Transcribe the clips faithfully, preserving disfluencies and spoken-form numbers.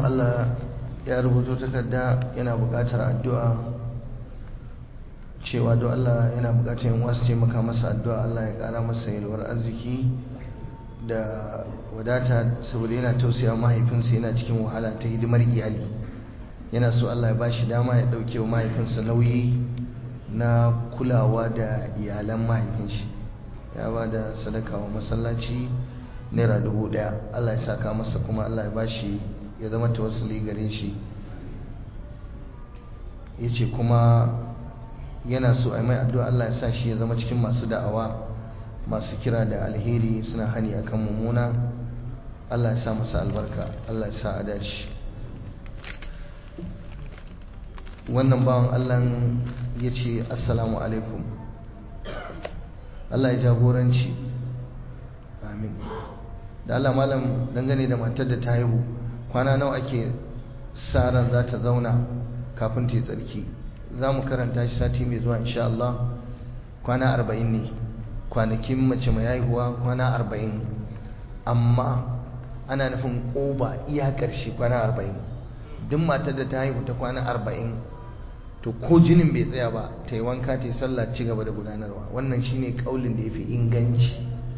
Allah ya rubuto takarda yana buƙatar addu'a cewa don Allah yana buƙatar yin wasu taimaka masa addu'a Allah ya ƙara masa yalwar arziki da wadata saboda yana tausaya mahaifinsa yana cikin wahala ta hidimar iyali yana so Allah ya ba shi dama ya ɗauke wa mahaifinsa nauyi na kulawa da iyalan mahaifinshi ya ba da sadaka wa masallaci naira dubu ɗaya Allah ya saka masa kuma Allah ya ba shi ya zama tawassuli gare shi ya ce kuma yana so a mai addu'a Allah ya sa shi ya zama cikin masu da'awa masu kira da alheri suna hani akan mummuna Allah ya sa masa albarka Allah ya sa a dace wannan bawan Allah ya ce assalamu alaikum Allah ya jagoranci amin da Allah malam dangane da matar da ta haihu kwana nawa ake sa ran za ta zauna kafin ta yi tsarki za mu karanta shi sati mai zuwa insha Allah kwana arba'in ne kwanakin mace mai haihuwa kwana arba'in amma ana nufin ƙoba iya ƙarshe kwana arba'in duk matar da ta haihu ta kwana arba'in to ko jinin bai tsaya ba ta yi wanka ta yi sallah ci gaba da gudanarwa wannan shine kaulin da ya fi inganci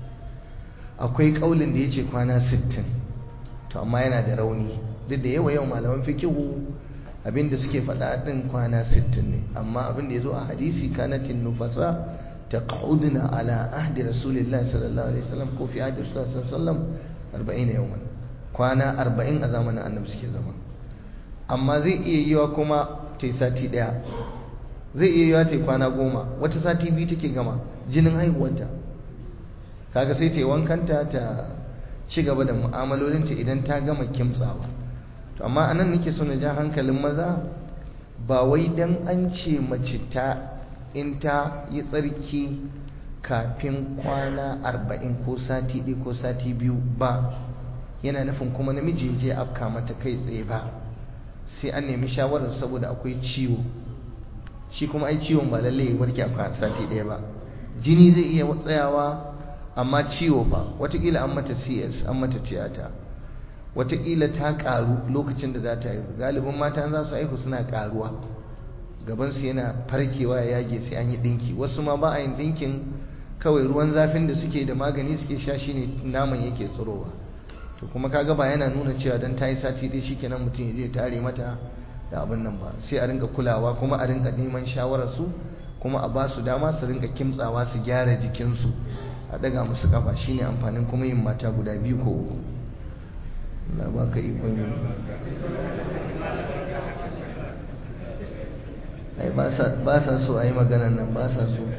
akwai kaulin da ya ce kwana sittin to amma yana da rauni duk da yawa yau malaman fikihu abinda suke faɗa ɗin kwana sittin ne amma abinda ya zo a hadisi kanatin nufasa taq'uduna ala ahdi rasulillahi sallallahu alaihi wasallam ko fi ahdi rasulillahi sallallahu alaihi wasallam arba'in yawman kwana arba'in a zamanin annabi suke zama amma zai iya yiwa kuma ta yi sati ɗaya zai iya yiwa ta yi kwana goma wata sati biyu take gama jinin haihuwanta kaga sai ta yi wankanta ta ci gaba da mu'amalolinta idan ta gama kimtsawa to amma anan nake so na ja hankalin maza ba wai dan an ce mace ta in ta yi tsarki kafin kwana arba'in ko sati ɗaya ko sati biyu ba yana nufin kuma namiji ya je afka mata kai tsaye ba sai an nemi shawarar saboda akwai ciwo shi kuma ai ciwon ba lalle ya warke a sati ɗaya ba jini zai iya tsayawa amma ciwo fa watakila an mata C S an mata tiyata watakila ta karu lokacin da za ta haihu galibin mata za su haihu suna karuwa gabansu yana farkewa ya yage sai an yi dinki wasu ma ba a yin dinkin kawai ruwan zafin da suke da magani suke sha shine naman yake tsirowa to kuma kaga ba yana nuna cewa dan ta yi sati dai shikenan mutum ya je tare mata da abin nan ba sai a rinka kulawa kuma a rinka neman shawarar su kuma a ba su dama su rinka kimtsawa su gyara jikinsu a daga musu kafa shine amfanin kuma yin mata guda biyu ko uku Allah baka ikon yi ai ba sa so a yi maganan nan ba sa so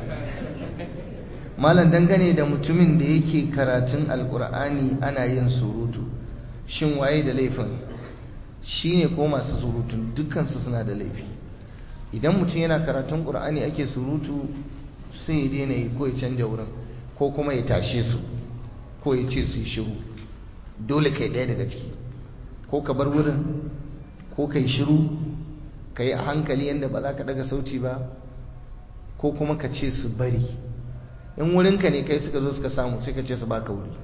malam dangane da mutumin da yake karatun alkur'ani ana yin surutu shin waye da laifin shine ko masu surutun dukkansu suna da laifi idan mutum yana karatun qur'ani ake surutu sai ya daina yi ko ya canja wurin ko kuma ya tashe su ko ya ce su yi shiru dole kai ɗaya daga ciki ko ka bar wurin ko ka yi shiru ka yi a hankali yadda ba za ka daga sauti ba ko kuma ka ce su bari in wurinka ne kai suka zo suka samu sai ka ce su baka wuri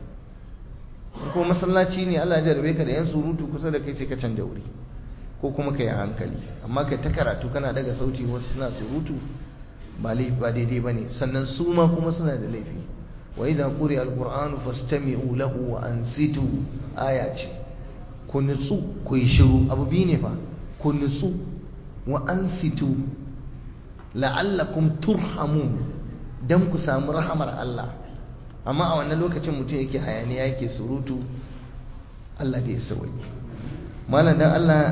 ko masallaci ne Allah ya jarabe ka da yan surutu kusa da kai sai ka canja wuri ko kuma ka yi a hankali amma kai ta karatu kana daga sauti wasu suna surutu ba daidai ba ne sannan su ma kuma suna da laifi wa idza quri'a al-qur'anu fastami'u lahu wa ansitu aya ce ku nutsu ku yi shiru abu biyu ne fa ku nutsu wa ansitu la'allakum turhamun dan ku samu rahamar Allah amma a wannan lokacin mutum yake hayaniya yake surutu Allah bai sauki mallan dan Allah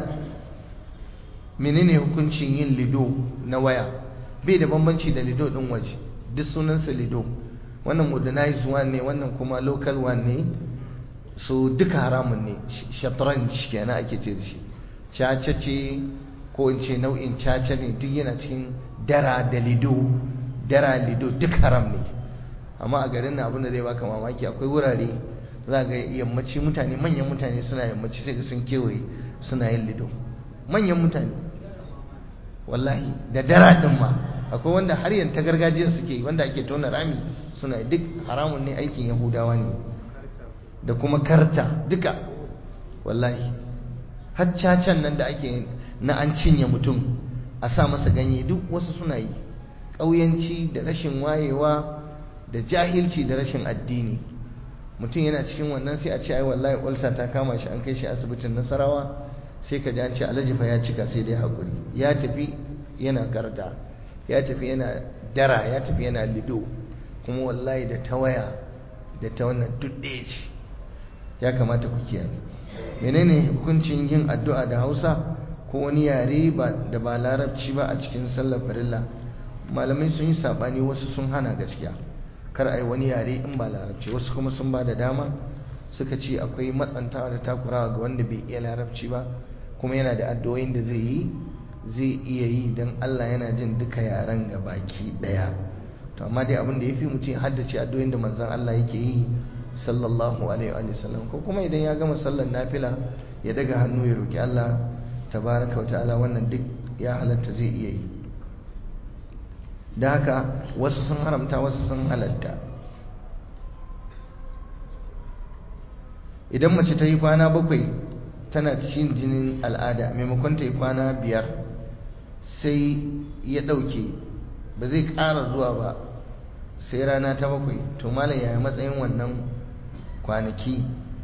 menene hukuncin yin lido na waya bai da bambanci da lido din waje duk sunansa lido wannan modernized one ne wannan kuma local one ne so duka haramun ne shatranj kenan ake ce da shi caca ce ko in ce nau'in caca ne duk yana cikin dara da lido dara lido duk haram ne amma a garin na abin da zai baka mamaki akwai wurare za ga yammaci mutane manyan mutane suna yammaci sai sun kewaye suna yin lido manyan mutane wallahi da dara din ma akwai wanda har yanta gargajiya suke wanda ake tona rami suna duk haramun ne aikin yahudawa ne da kuma karta duka wallahi har cacan nan da ake na an cinye mutum a sa masa ganye duk wasu suna yi. ƙauyanci da rashin wayewa da jahilci da rashin addini. Mutum yana cikin wannan sai a ce ai wallahi ulsa ta kama shi an kai shi asibitin Nasarawa, sai ka ji an ce Alhaji fa ya cika sai dai hakuri. Ya tafi yana garda, ya tafi yana dara, ya tafi yana lido, kuma wallahi da ta waya da ta wannan duk ɗaya ce. Ya kamata ku kiyaye. Menene hukuncin yin addu'a da Hausa ko wani yare da ba Larabci ba a cikin sallar farilla? Malamai sun yi sabani, wasu sun hana gaskiya kar ai wani yare in ba Larabci, wasu kuma sun ba da dama, suka ce akwai matsantawa da takurawa ga wanda bai iya Larabci ba kuma yana da addu'o'in da zai yi zai iya yi don Allah yana jin duka yaren ga baki daya. To amma dai abin da yafi mutum ya haddace addu'o'in da manzon Allah yake yi sallallahu alaihi wa sallam, ko kuma idan ya gama sallar nafila ya daga hannu ya roki Allah tabaraka wa ta'ala, wannan duk ya halatta zai iya yi. Da haka wasu sun haramta, wasu sun halatta. Idan mace ta yi kwana bakwai tana cikin jinin al'ada, maimakon ta yi kwana biyar sai ya ɗauke, ba zai ƙara zuwa ba sai rana ta bakwai, to malam yaya matsayin wannan kwanaki?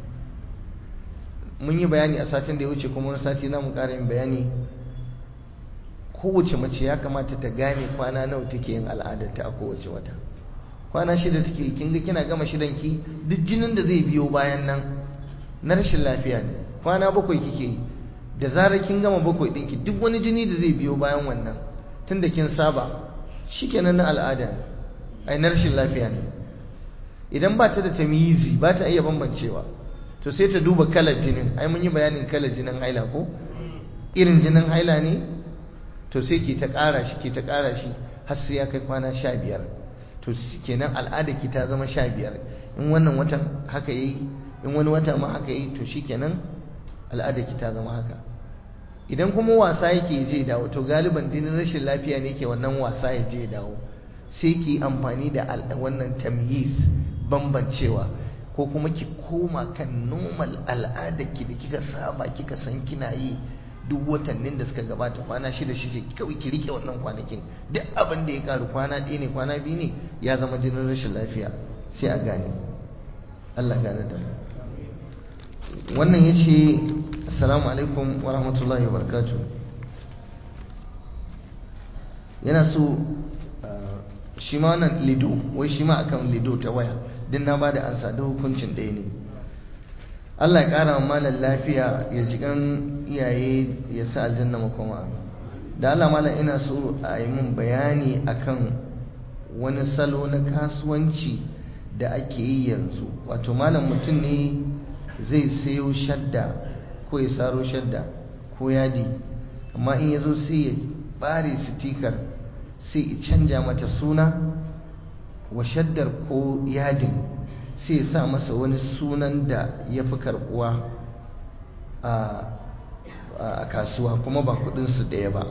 Mun yi bayani a satin da ya wuce, kuma wani sati za mu ƙara yin bayani. Kowace mace ya kamata ta gane kwana nawa take yin al'adarta a kowace wata. Kwana shida take, kin ga kina gama shidan ki, duk jinin da zai biyo bayan nan na rashin lafiya ne. Kwana bakwai kike yi, da zarar kin gama bakwai ɗinki, duk wani jini da zai biyo bayan wannan tunda kin saba shikenan na al'ada ne, ai na rashin lafiya ne. Idan ba ta da tamyizi, ba ta iya bambancewa, to sai ta duba kalar jinin. Ai mun yi bayanin kalar jinin haila ko? Irin jinin haila ne, to sai ki ta ƙara shi ki ta ƙara shi har sai ya kai kwana sha biyar. To kenan al'ada ki ta zama sha biyar. In wannan watan haka yayi, in wani wata ma haka yayi, to shikenan al'ada ki ta zama haka. Idan kuma wasa yake je dawo, to galiban jinin rashin lafiya ne ke wannan wasa ya je dawo, sai ki amfani da wannan tamyiz, bambancewa, ko kuma ki koma kan normal al'ada ki da kika saba kika san kina yi duk watannin da suka gabata. Kwana shida shi kawai ki rike wannan kwanakin, duk abin da ya karu kwana ɗaya ne kwana biyu ne ya zama jinin rashin lafiya, sai a gane. Allah gane da mu. Wannan yace assalamu alaikum wa rahmatullahi wa barakatuh. Yana so shi ma wannan lido, wai shi ma akan lido ta waya, din na bada ansa da hukuncin ɗaya ne. Allah ya ƙara wa malam lafiya, ya ji kan iyaye, ya sa aljanna makoma. Da Allah malam ina so a yi min bayani akan wani salo na kasuwanci da ake yi yanzu. Wato malam mutum ne zai sayo shadda ko ya saro shadda ko yadi, amma in ya zo sai ya bare sitikar, sai ya canja mata suna wa shaddar ko yadin, sai ya sa masa wani sunan da ya fi karbuwa a kasuwa, kuma ba kudinsu ɗaya ba.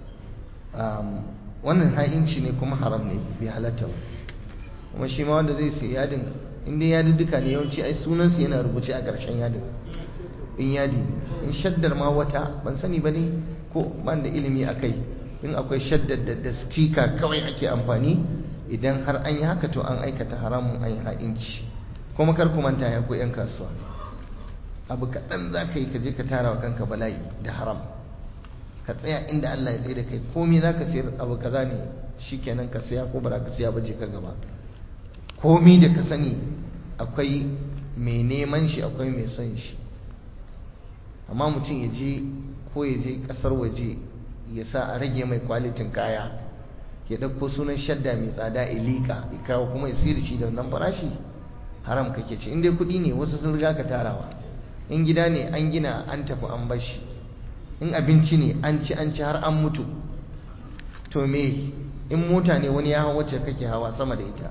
Wannan ha'inci ne kuma haram ne, bai halatta ba. Kuma shi ma wanda zai sai yadin, inda yadi duka ne yawanci ai sunansu yana rubuce a ƙarshen yadin, in yadi ne. In shaddar ma wata ban sani ba ne, ko ban da ilimi a kai, in akwai shaddar da stika kawai ake amfani, idan har an yi haka to an aikata haramun, an yi ha'inci. Kuma kar ku manta ya ku 'yan kasuwa, abu kaɗan za ka yi ka je ka tara wa kanka bala'i da haram. Ka tsaya inda Allah ya tsaye da kai, komai za ka sayar abu kaza ne, shi kenan ka saya, ko ba za ka saya ba je ka gaba. Komai da ka sani akwai mai neman shi, akwai mai son shi. Amma mutum ya je ko ya je ƙasar waje ya sa a rage mai kwalitin kaya, ya ɗauko sunan shadda mai tsada ilika ya kawo kuma ya sayar shi da wannan farashi, haram kake ci. In dai kuɗi ne wasu sun riga ka tarawa, in gida ne an gina an tafi an bashi, in abinci ne an ci an ci har an mutu, to me in mota ne wani ya hawa wacce kake hawa sama da ita,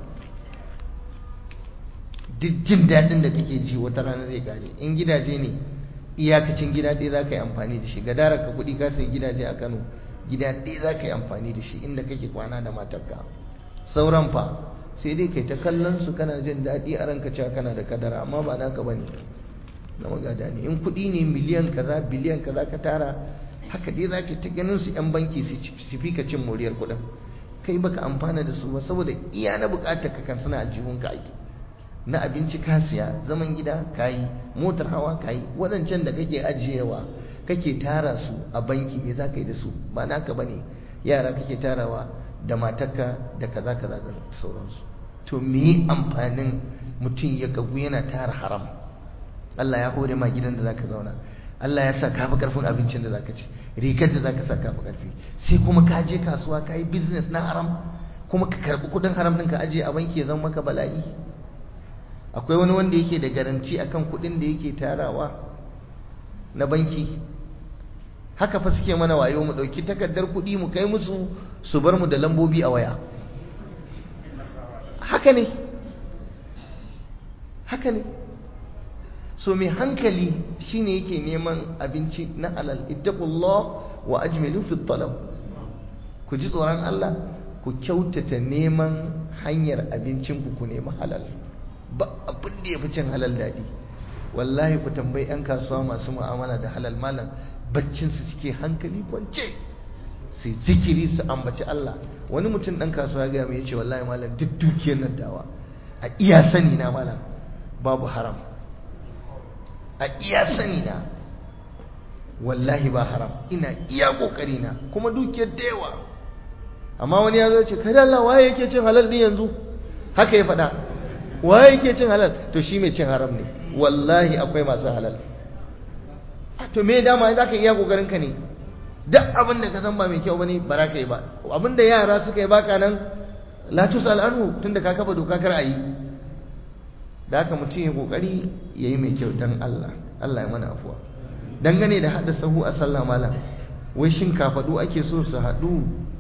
duk jin daɗin da kake ji wata rana zai kare. In gidaje ne iyakacin gida ɗaya za ka yi amfani da shi, gadara ka kuɗi ka sai gidaje a Kano, gida ɗaya za ka yi amfani da shi inda kake kwana da matarka. Sauran fa sai dai kai ta kallon su kana jin daɗi a ranka cewa kana da kadara, amma ba naka bane. na magada ne. In kuɗi ne miliyan kaza biliyan kaza ka tara, haka dai za ka ta ganin su 'yan banki su fi ka cin moriyar kuɗin, kai baka amfana da su ba, saboda iya na bukatar ka kan suna aljihun ka aiki, na abinci ka siya, zaman gida ka yi, motar hawa ka yi, waɗancan da kake ajiyewa kake tara su a banki, me za ka yi da su? ba naka ba ne, yara kake tarawa da matarka da kaza kaza da sauransu. To me amfanin mutum ya kagu yana tara haram? Allah ya hore ma gidan da zaka zauna, Allah ya sa ka fi karfin abincin da zaka ci, rigar da zaka sa ka fi karfi, sai kuma ka je kasuwa ka yi business na haram, kuma ka karbi kudin haram din ka aje a banki ya zama maka bala'i. Akwai wani wanda yake da garanti akan kudin da yake tarawa na banki? Haka fa suke mana wayo, mu dauki takardar kudi mu kai musu, su bar mu da lambobi a waya. Haka ne, haka ne. So mai hankali shine yake neman abinci na halal. Ittaqullah wa ajmilu fi talab. Ku ji tsoron Allah, ku kyautata neman hanyar abincin ku, ku nemi halal. Ba abin da yafi cin halal dadi. Wallahi ku tambayi yan kasuwa masu mu'amala da halal malam, baccin su suke hankali kwance, sai zikiri su ambaci Allah. Wani mutum dan kasuwa ga mai yace wallahi malam duk dukiyar nan dawa a iya sani na malam babu haram, a iya sani na wallahi ba haram, ina iya kokari na, kuma dukiyar da yawa. Amma wani ya zo ya ce kai Allah waye yake cin halal din yanzu? Haka ya faɗa, waye yake cin halal? To shi mai cin haram ne. Wallahi akwai masu halal. To me dama za ka iya kokarin ka ne? Duk abin da ka san ba mai kyau bane ba za ka yi ba. Abin da yara suka yi baka nan la tusal anhu, tunda ka kafa doka kar a yi. Da haka mutum ya kokari yayi mai kyau dan Allah. Allah ya mana afuwa. Dangane da hada sahu a sallah malam, wai shin kafadu ake so su hadu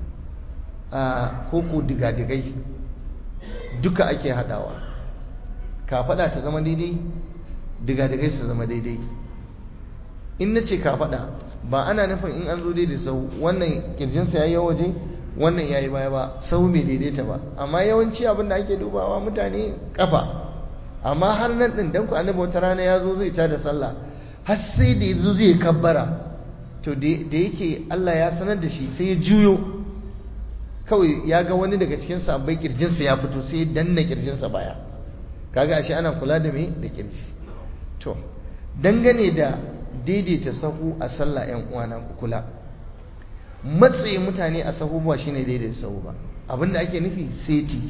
a koko digadigai? Duka ake hadawa. Kafada ta zama daidai, digadigai su zama daidai. In nace kafada ba ana nufin in an zo daidai sau wannan kirjinsa yayi waje wannan yayi baya ba, sau bai daidaita ba. Amma yawanci abin da ake dubawa mutane kafa. Amma har nan din dan ku annabi wata rana yazo zai tada sallah, har sai da yazo zai kabbara, to da yake Allah ya sanar da shi sai ya juyo, kawai ya ga wani daga cikin sahabbai kirjinsa ya fito, sai ya danna kirjinsa baya. Kaga ashe ana kula da me da kirji. To dangane da daidaita sahu a sallah, yan uwana ku kula, matsayi mutane a sahu ba shine daidaita sahu ba. Abinda ake nufi seti,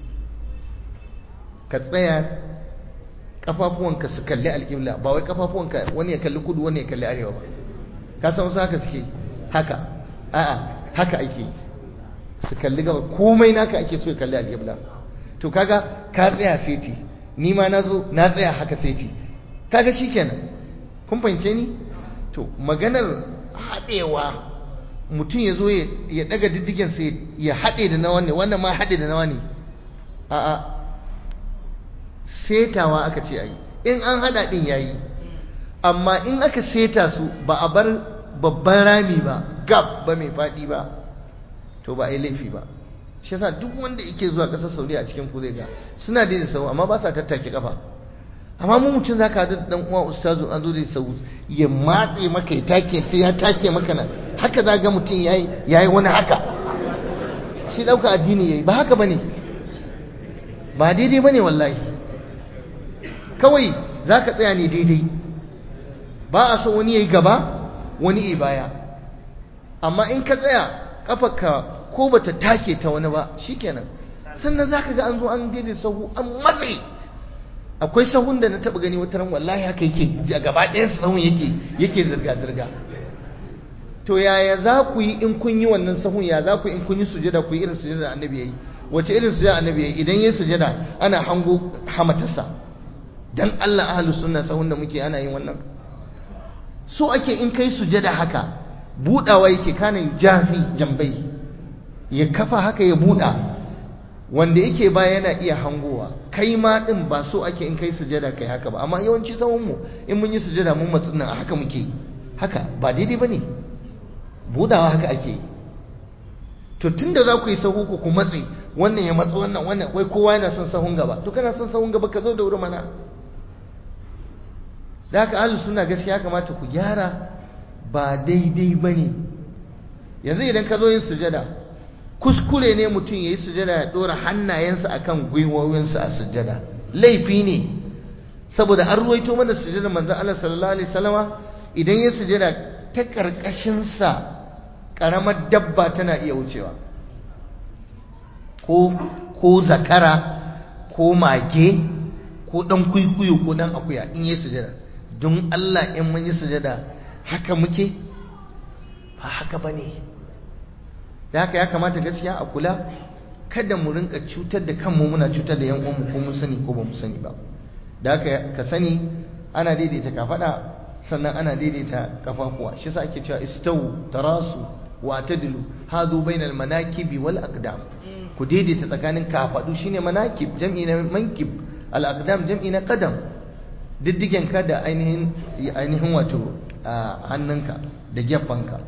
ka tsaya kafafuwanka su kalli alƙibla, ba wai kafafuwanka wani ya kalli kudu wani ya kalli arewa ba. Ka san wasu haka suke, haka a'a haka ake, su kalli gaba, komai naka ake so ya kalli alƙibla. To kaga ka tsaya seti, ni ma nazo na tsaya haka seti, kaga shikenan. Kun fahimce ni? To maganar haɗewa, mutum ya zo ya daga diddigen sai ya haɗe da na wani, wannan ma haɗe da na wani, a'a setawa aka ce ayi. In an haɗa ɗin yayi, amma in aka seta su ba a bar babban rami ba, gab ba mai faɗi ba, to ba a yi laifi ba. Shi yasa duk wanda yake zuwa ƙasar Saudiya a cikin ku zai ga suna da sau, amma ba sa tattake kafa. Amma mu mutum zaka haɗu da dan uwa ustazu an zo da sau ya matse maka ya take, sai ya take maka nan, haka za ga mutum yayi yayi wani haka, shi dauka addini yayi. Ba haka bane, ba daidai bane wallahi. Kawai zaka tsaya ne daidai, ba a so wani yayi gaba wani yayi baya. Amma in ka tsaya kafarka ko bata take ta wani ba, shikenan. Sannan zaka ga an zo an daidai sahu an matse. Akwai sahun da na taba gani wata ran wallahi haka yake gaba ɗayan sahun yake yake zirga zirga. To yaya za ku yi in kun yi wannan sahun? Ya za ku yi in kun yi sujada ku yi irin sujada da annabi yayi? Wace irin sujada annabi yayi? Idan yayi sujada ana hango hamatarsa. Dan Allah ahlus sunna sahun da muke ana yin wannan. So ake in kai sujada haka budawa yake, kana jafi jambai, ya kafa haka ya buda, wanda yake ba yana iya hangowa. Kai ma din ba so ake in kai sujada kai haka ba. Amma yawanci sahun mu in mun yi sujada mun matsin nan haka muke, haka ba daidai bane. Budawa haka ake yi. To tunda za ku yi sahu ku ku matsi, wannan ya matsi wannan wannan, wai kowa yana son sahun gaba. To kana son sahun gaba ka zo da wuri mana. da haka ahlus sunna gaskiya kamata ku gyara, ba daidai bane. Yanzu idan ka zo yin sujada, kuskure ne mutum yayi sujada ya dora hannayensa akan gwiwowinsa a sujada, laifi ne. Saboda an ruwaito mana sujada manzon Allah sallallahu alaihi wasallama idan ya sujada ta karkashin sa karamar dabba tana iya wucewa, ko ko zakara ko mage ko dan kuikuyo ko dan akuya in yi sujada. Don Allah in mun yi sujada haka muke? Ba haka bane. Da haka ya kamata gaskiya a kula, kada mu rinka cutar da kanmu muna cutar da yan uwanmu ko mun sani ko ba mu sani ba. Da haka ka sani ana daidaita kafada, sannan ana daidaita kafafuwa. shi yasa ake cewa istawu tarasu wa tadlu hadu bainal manakibi wal aqdam. ku daidaita tsakanin kafadu shine manakib, jam'i na mankib, al aqdam jam'i na qadam, diddigen ka da ainihin ainihin wato hannunka da geffanka.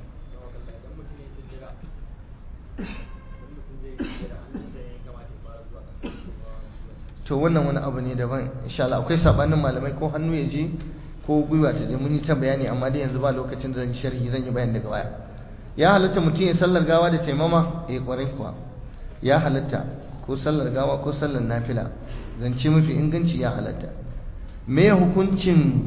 to wannan wani abu ne daban, insha Allah akwai sabanin malamai ko hannu ya je ko gwiwa ta je, mun yi ta bayani amma dai yanzu ba lokacin da zan sharhi, zan yi bayani daga baya. Ya halatta mutum ya sallar gawa da taimama? eh kwarai kuwa ya halatta, ko sallar gawa ko sallar nafila, zance mafi inganci ya halatta. me hukuncin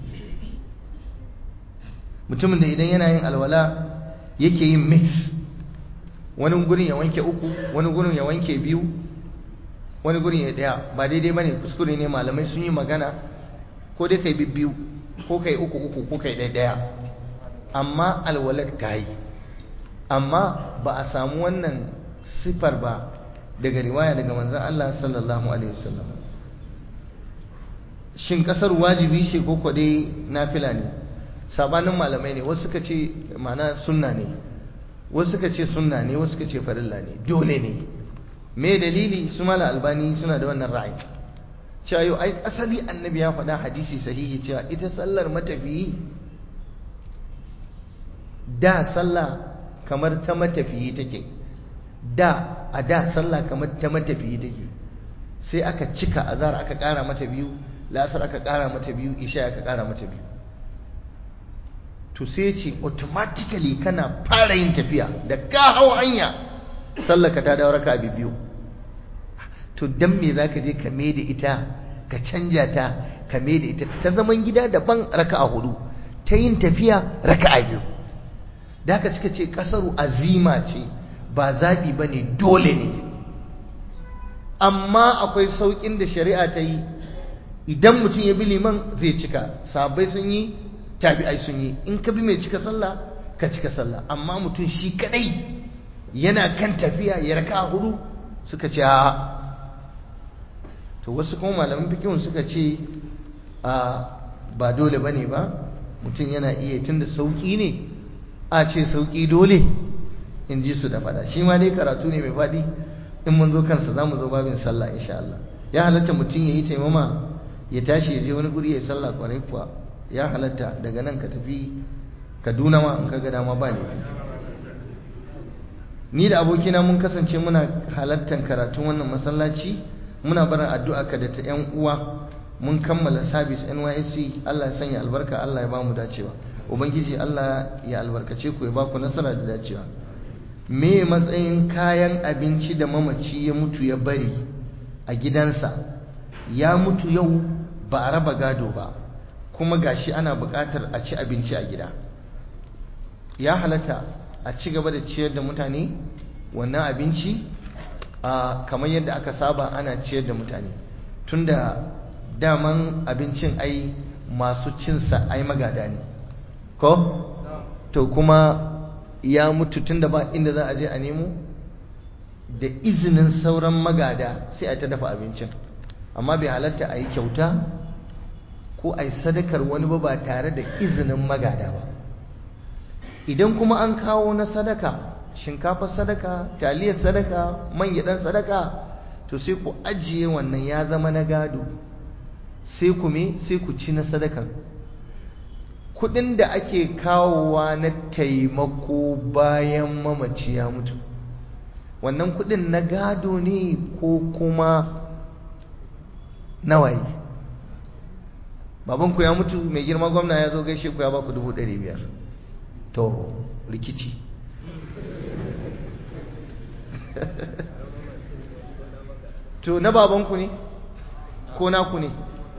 mutumin da idan yana yin alwala yake yin mix, wani gurin ya wanke uku, wani gurin ya wanke biyu, wani gurin ya daya? ba daidai bane, kuskure ne. malamai sun yi magana, ko dai kai bibbiyu ko kai uku uku ko kai daya daya, amma alwalar ta yi. amma ba a samu wannan sifar ba daga riwaya daga manzon Allah sallallahu alaihi wasallam. shin kasar wajibi ce ko ko dai nafila ne? sabanin malamai ne, wasu suka ce ma'ana sunna ne, wasu suka ce sunna ne, wasu suka ce farilla ne, dole ne. me dalili? su mala albani suna da wannan ra'ayi cewa yau ai asali annabi ya faɗa hadisi sahihi cewa ita sallar matafiyi da sallah kamar ta matafiyi take, da a da sallah kamar ta matafiyi take, sai aka cika azhar aka ƙara mata biyu, la'asar aka ƙara mata biyu, isha aka ƙara mata biyu. to sai ce automatically kana fara yin tafiya da ka hau hanya sallaka ta dawo raka biyu. to dan me zaka je ka mai da ita, ka canja ta, ka mai da ita ta zaman gida daban raka'a hudu, ta yin tafiya raka'a biyu? da haka suka ce kasaru azima ce, ba zaɓi ba ne, dole ne. amma akwai sauƙin da shari'a ta yi, idan mutum ya bi liman zai cika, sahabbai sun yi, tabi'ai sun yi, in ka bi mai cika sallah ka cika sallah. amma mutum shi kadai yana kan tafiya ya raka hudu, suka ce a to wasu kuma malaman fikihun suka ce a ba dole bane ba, mutum yana iya, tunda sauki ne a ce sauki dole, in ji su da fada. shi ma dai karatu ne mai fadi, in mun zo kansa za mu zo babin sallah insha Allah. ya halatta mutum ya yi taimama ya tashi ya je wani guri ya yi sallah, kwarai kuwa ya halatta. daga nan ka tafi Kaduna ma in ka ga dama ba ne. ni da abokina mun kasance muna halartar karatun wannan masallaci, muna barin addu'a ka da ta yan uwa. mun kammala service N Y S C, Allah ya sanya albarka, Allah ya ba mu dacewa. ubangiji Allah ya albarkace ku, ya ba ku nasara da dacewa. me matsayin kayan abinci da mamaci ya mutu ya bari a gidansa? ya mutu yau ba a raba gado ba, kuma gashi ana buƙatar a ci abinci a gida. ya halatta a ci gaba da ciyar da mutane wannan abinci a kamar yadda aka saba ana ciyar da mutane, tunda daman abincin ai masu cinsa ai magada ne ko? to kuma ya mutu, tunda ba inda za a je a nemo, da izinin sauran magada sai a ta dafa abincin. amma bai halatta a yi kyauta ko a yi sadakar wani ba ba tare da izinin magada ba. idan kuma an kawo na sadaka, shinkafar sadaka, taliyar sadaka, man gyaɗan sadaka, to sai ku ajiye wannan, ya zama na gado, sai ku me sai ku ci na sadakan. kudin da ake kawowa na taimako bayan mamaci ya mutu, wannan kudin na gado ne ko kuma nawaye? babanku ya mutu mai girma gwamna ya zo gaishe ku ya ba ku dubu ɗari biyar to rikici to na babanku ne ko naku ne?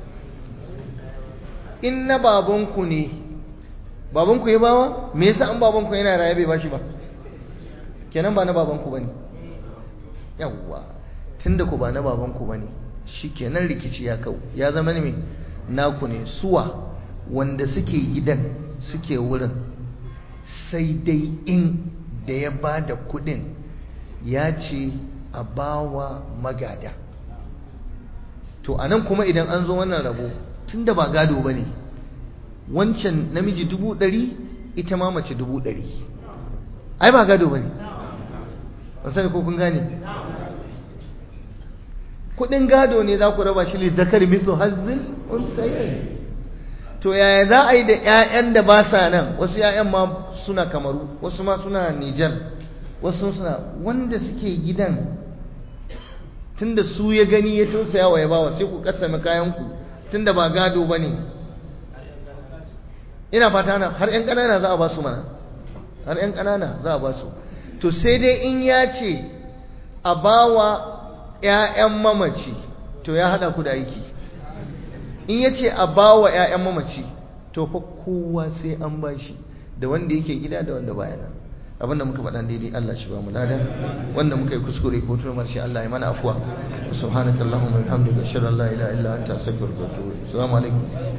In na babanku ne, babanku ya bawa me yasa an babanku yana raye bai bashi ba? Kenan ba na babanku bane. Yawwa tunda ku ba na babanku bane shikenan rikici ya kau ya zama ne naku ne. Suwa wanda suke gidan suke wurin sai dai in da ya bada kudin ya ce a bawa magada. To anan kuma idan an zo wannan rabo tunda ba gado bane wancan namiji dubu ɗari ita ma mace dubu ɗari ai ba gado bane ba sai ko kun gane kudin gado ne za ku raba shi li zakari mislu hazil unsayayn. To yaya za a yi da ƴaƴan da ba sa nan? Wasu ƴaƴan ma suna Kamaru, wasu ma suna Niger, wasu suna wanda suke gidan tunda su ya gani ya tausaya wa ya bawa sai ku kasame kayan ku tunda ba gado bane. Ina fata na har ƴan ƙanana za a ba su mana, har ƴan ƙanana za a ba su. To sai dai in ya ce a bawa ƴaƴan mamaci to ya hada ku da aiki. In ya ce a bawa ƴaƴan mamaci to fa kowa sai an bashi, da wanda yake gida da wanda baya nan. Abinda muka faɗa daidai Allah shi ba mu lada, wanda muka yi kuskure ko turmar shi Allah ya mana afwa. Subhanakallahumma wa bihamdika ashhadu an la ilaha illa anta astaghfiruka wa atubu ilaik. Assalamu alaikum.